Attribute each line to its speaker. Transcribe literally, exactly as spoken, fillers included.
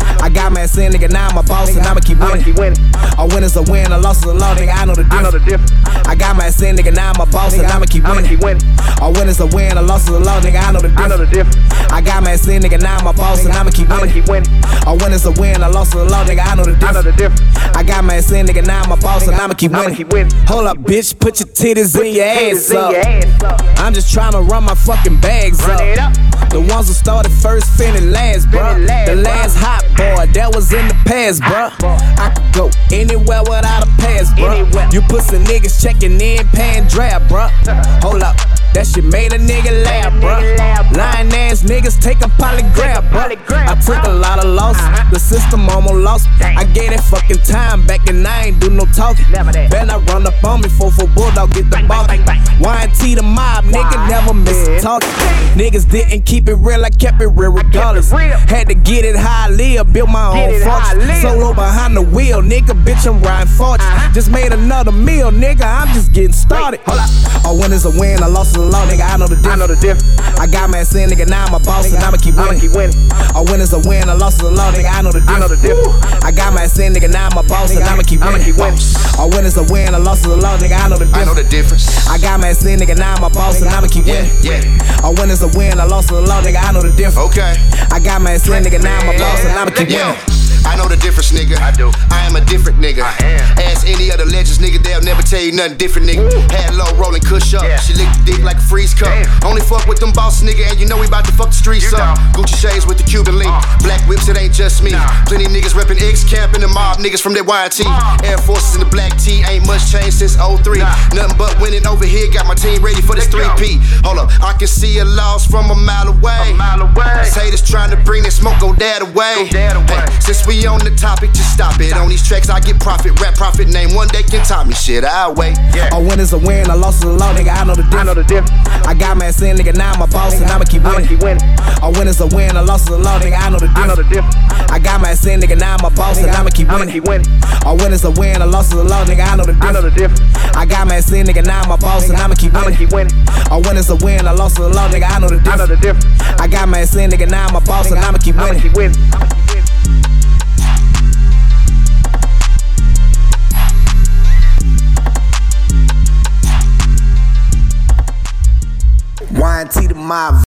Speaker 1: I got mad sin, nigga, now I'm a boss and I'ma keep winning. A win is a win, a loss is a loss, nigga, I know the difference. I got mad sin, nigga, now I'm a boss and I'ma keep winning. A win is a win, a loss is a loss, nigga, I know the difference. I got mad sin, nigga, now I'm a boss and I'ma keep winning. A win is a win, a loss is a loss, nigga, I know the difference. I got mad sin, nigga, now I'm a boss and I'ma keep winning. Hold up, bitch, put your titties in your ass up. I'm just tryna run my fucking bags up. The ones who started first, finished last, bruh. The last hot boy, that was in the past, bruh. I could go anywhere without a pass, bruh. You pussy niggas checking in, paying draft, bruh. Hold up, that shit made a nigga laugh, bruh. Lying ass niggas take a polygraph, bruh. I took a lot of losses, the system almost lost me. I gave that fucking time back and I ain't do no talking. Better not run up on me, four for bulldog, get the ball. Y and T the mob, nigga never miss a talk. Niggas didn't keep it real, I kept it real regardless. Had to get it how I live, built my own fortune. Solo behind the wheel, nigga, bitch, I'm riding fortune. Just made another meal, nigga, I'm just getting started. A win is a win, a loss is a loss, nigga, I know the difference. I got mad sin, nigga, now I'm a boss and I'ma keep winning. A win is a win, a loss is a loss, nigga, I know the difference. I got mad sin, nigga, now I'm a boss and I'ma keep winning. A win is a win, a loss is a loss, nigga, I know the difference.
Speaker 2: I know the difference.
Speaker 1: I got mad sin, nigga, now I'm a boss and I'ma keep winning.
Speaker 2: Yeah, yeah.
Speaker 1: A win is a win, a loss is a loss, nigga, I know the difference.
Speaker 2: Okay.
Speaker 1: I got mad sin, nigga, now I'm a boss and I'ma keep winning.
Speaker 2: I know the difference, nigga.
Speaker 3: I do.
Speaker 2: I am a different nigga.
Speaker 3: I am.
Speaker 2: Ask any other legends, nigga, they'll never tell you nothing different, nigga.
Speaker 3: Ooh.
Speaker 2: Had low rolling cush up.
Speaker 3: Yeah.
Speaker 2: She licked the dick like a freeze cup.
Speaker 3: Damn.
Speaker 2: Only fuck with them bosses, nigga, and you know we bout to fuck the streets
Speaker 3: You
Speaker 2: up.
Speaker 3: know.
Speaker 2: Gucci shades with the Cuban link.
Speaker 3: Uh.
Speaker 2: Black whips, it ain't just me.
Speaker 3: Nah.
Speaker 2: Plenty niggas reppin' X Camp and the mob niggas from that Y and T.
Speaker 3: Uh.
Speaker 2: Air Forces in the black tee, ain't much changed since oh three.
Speaker 3: Nah.
Speaker 2: Nothing but winning over here, got my team ready for this
Speaker 3: Let's
Speaker 2: three P. Hold up, I can see a loss from a mile away.
Speaker 3: A mile away.
Speaker 2: Haters trying to bring that smoke, go that away.
Speaker 3: Go that away.
Speaker 2: Hey, since we on the topic, just stop it. On these tracks, I get profit. Rap profit, name one day can top me. Shit, I'll wait.
Speaker 3: Yeah.
Speaker 1: A win is a win, a loss is a loss, nigga, I know the difference.
Speaker 3: I know the difference.
Speaker 1: I got mad sin, nigga, now I'm a boss and I'ma keep winning. A win is a win, a loss is a loss, nigga, I know the
Speaker 3: I know the
Speaker 1: difference.
Speaker 3: difference.
Speaker 1: I got mad sin, nigga, now I'm a boss and I'ma keep
Speaker 3: I'ma
Speaker 1: winning.
Speaker 3: keep winning.
Speaker 1: A win is a win, a loss is a loss, nigga, I know the
Speaker 3: I know the
Speaker 1: difference.
Speaker 3: difference.
Speaker 1: I got mad sin, nigga, now I'm a boss and I'ma keep
Speaker 3: I'ma
Speaker 1: winning.
Speaker 3: keep winning.
Speaker 1: A win is a win, a loss is a loss, nigga, I know the
Speaker 3: I know
Speaker 1: difference.
Speaker 3: the difference.
Speaker 1: I got mad sin, nigga, now I'm a boss and I'ma keep
Speaker 3: I'ma
Speaker 1: winning.
Speaker 3: keep winning.